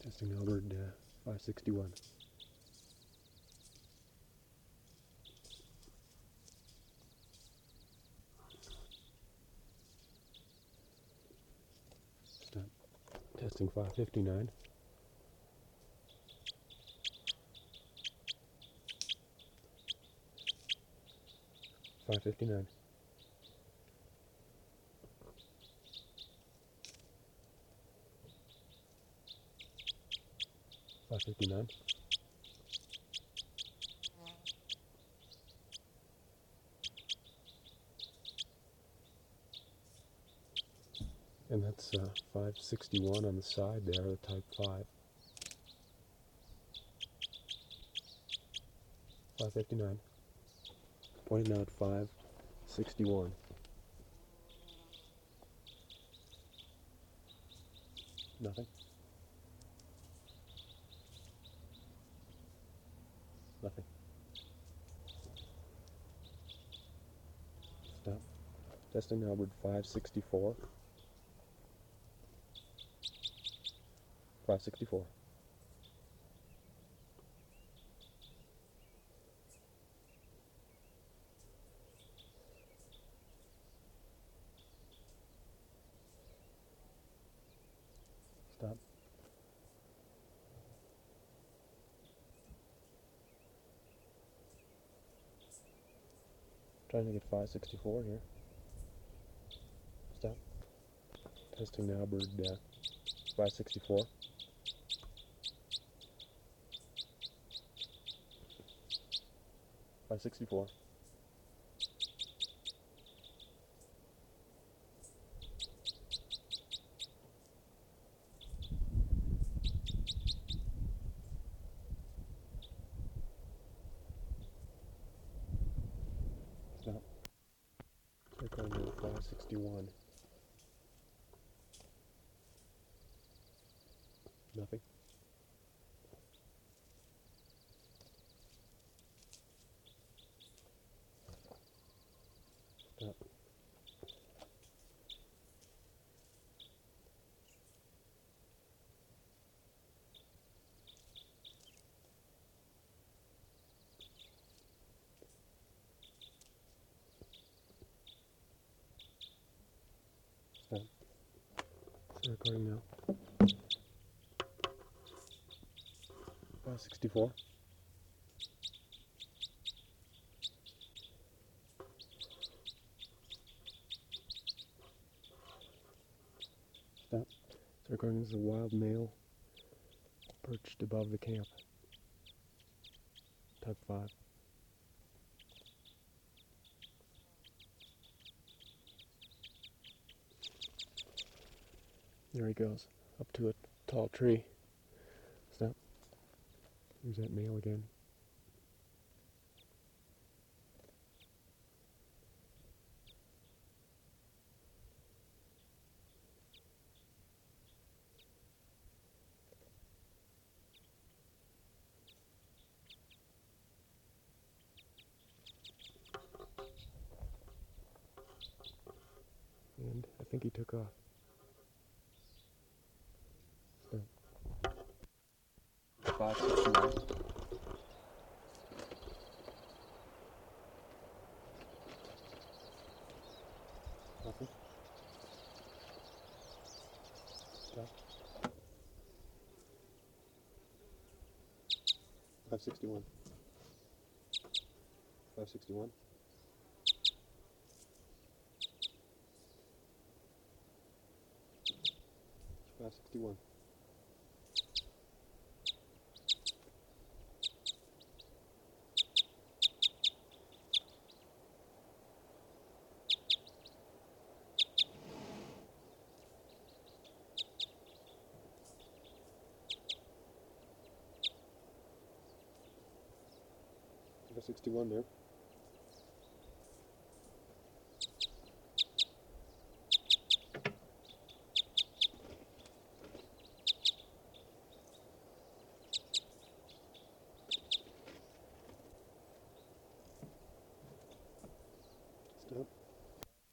Testing Albert 561. Stop. Testing 559. Five 59. Five 59. And that's 561 on the side there, the type 5. 559. Pointing out 561. Nothing. Nothing. Stop. Testing Albert 564. 564. Stop. Trying to get 564 here. Stop. Testing now, bird 564. 564. Stop. Check on the 561. Nothing. Stop. Stop. Start recording now. 564. Stop. Start recording. This is a wild male perched above the camp. Type 5. There he goes, up to a tall tree. Stop. Here's that male again. And I think he took off. Stop. 561. Nothing. Stop. 561. 561. 561. Five 61 there.